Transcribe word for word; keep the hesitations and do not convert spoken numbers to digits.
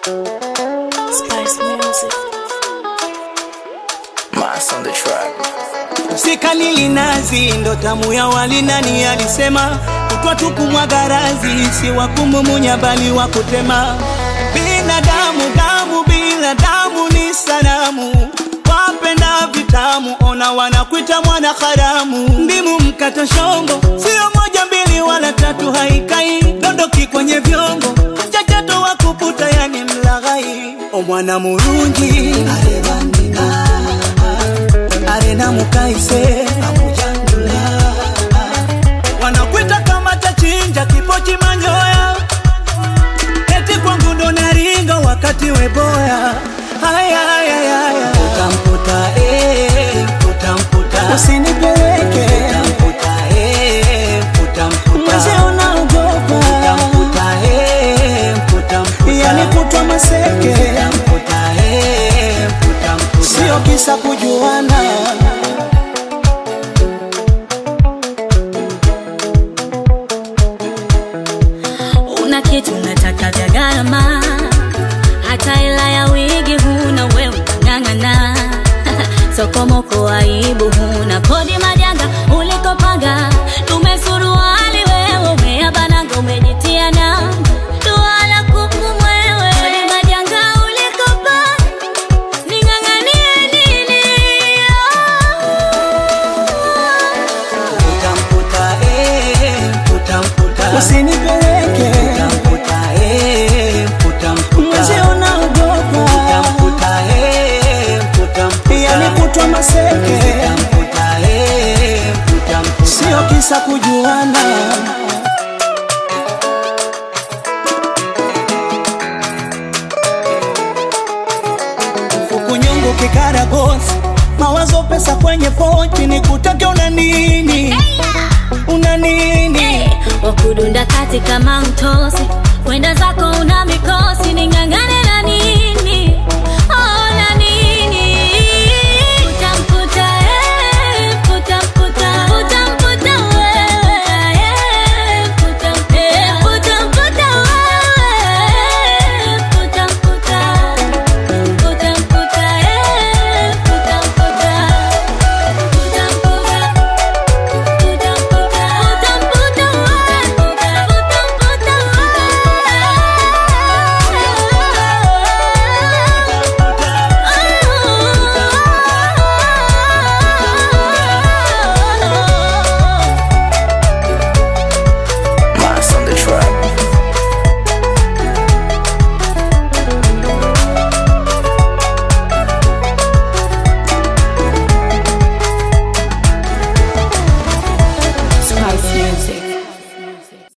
Spice Music. Mass on the track. Sikanili nazi ndo tamu ya wali, nani alisema kutwa tukumwaga razi si wakumumunya bali wakutema. Binadamu damu bila damu ni sanamu, wapenda vitamu ona wanakuita mwana haramu. Ndimu mkata shongo sio moja mbili wala tatu haikai, dondoki kwenye vyombo chachato wakuputa yani mlaghai. O mwana murungi arebandina arena mukaise amujandula, wanakuita kama tachinja kipochi manyoya, eti kwangu ndo naringa wakati weboya. Haya haya haya utamputa eh utamputa, usinipeleke utamputa eh utamputa, mzee unaogopa utamputa eh utamputa, yani kutwa maseke utamputa eh utamputa, sio kisa kujuana. Una kitu unataka vya gharama, hata hela ya wigi huna wewe ngangana. Sokomoko aibu huna, kodi majanga ulikopanga, tumesuruali wewe umeabananga umejitia namba, tuwala kuku mwewe. Kodi majanga ulikopanga, ninganganie nini? Utamputa eh utamputa, usinipeleke utamputa eh utamputa, mzee unaogopa utamputa eh utamputa, yani kutwa maseke utamputa eh utamputa, sio kisa kujuana. Fukunyungu kikaragosi, mawazo pesa kwenye pochi, nikutake una nini? Una nini? Wakudunda kati kama mtosi, kwenda zako una